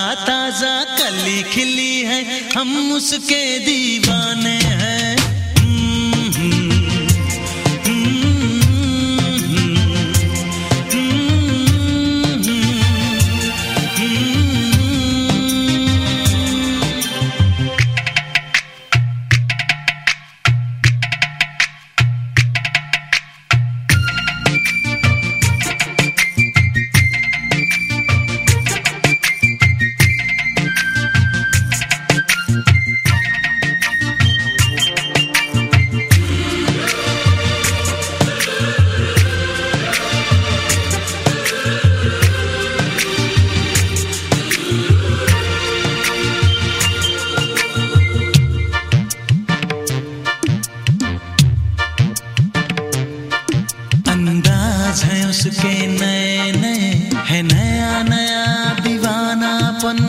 ताजा कली खिली है, हम उसके दीवाने हैं। है उसके नए नए, है नया नया दीवानापन।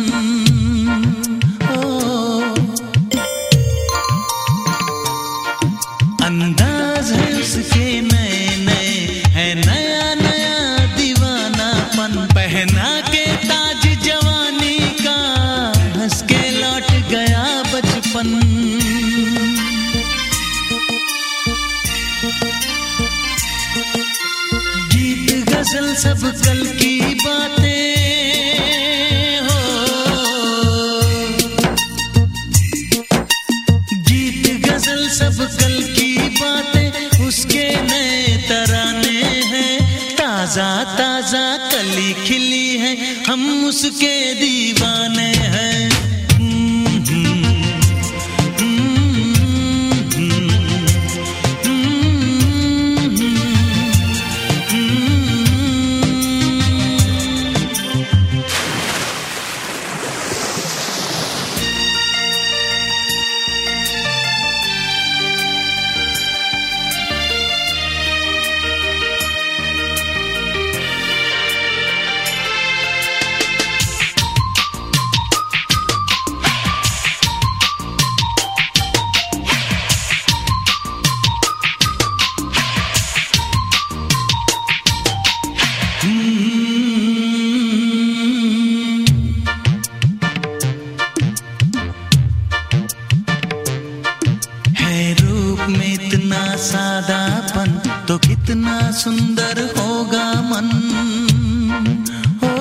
अंदाज है उसके नए नए, है नया नया दीवानापन। पहना के ताज जवानी का, हंस के लौट गया बचपन। गजल सब कल की बातें हो, गीत गजल सब कल की बातें, उसके नए तराने हैं। ताजा ताजा कली खिली है, हम उसके दीवाने हैं। में इतना सादापन तो कितना सुंदर होगा मन। हो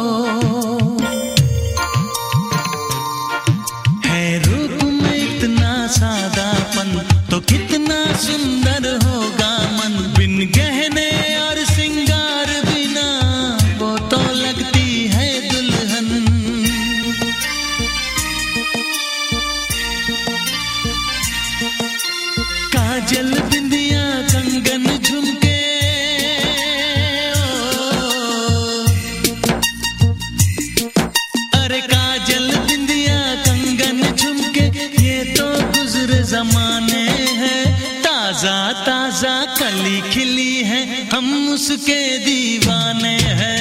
है रूप में इतना सादापन तो कितना सुंदर होगा मन। बिन गहने और सिंगार बिना वो तो लगती है दुल्हन। काजल बिंदिया कंगन झुमके, अरे काजल बिंदिया कंगन झुमके, ये तो गुजरे जमाने हैं। ताजा ताजा कली खिली है, हम उसके दीवाने हैं।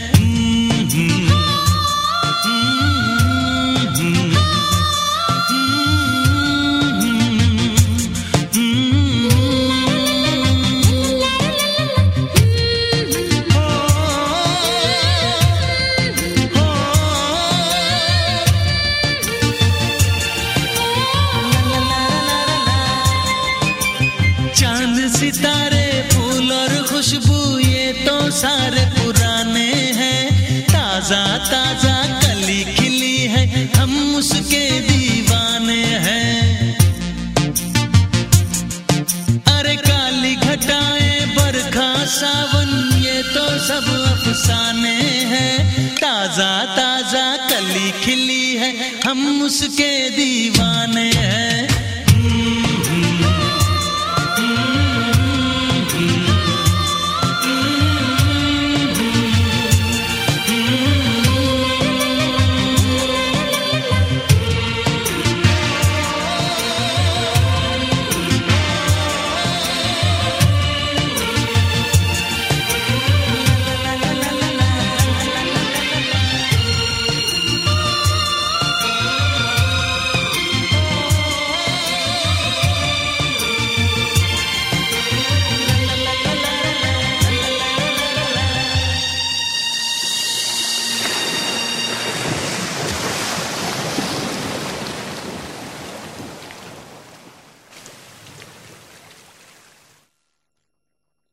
चांद सितारे फूल और खुशबू ये तो सारे पुराने हैं। ताजा ताजा कली खिली है, हम उसके दीवाने हैं। अरे काली घटाएं बरखा सावन ये तो सब अफसाने हैं। ताजा ताजा कली खिली है, हम उसके दीवाने हैं।